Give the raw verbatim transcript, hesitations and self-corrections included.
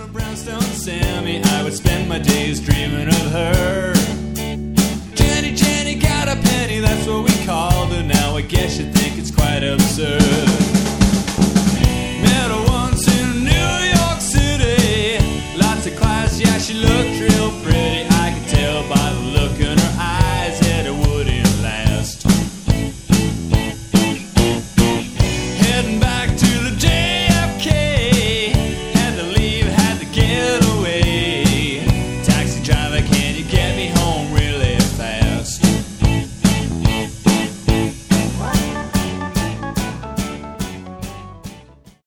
a brownstone Sammy, I would spend my days dreaming of her. Jenny, Jenny got a penny, that's what we called her. Now I guess you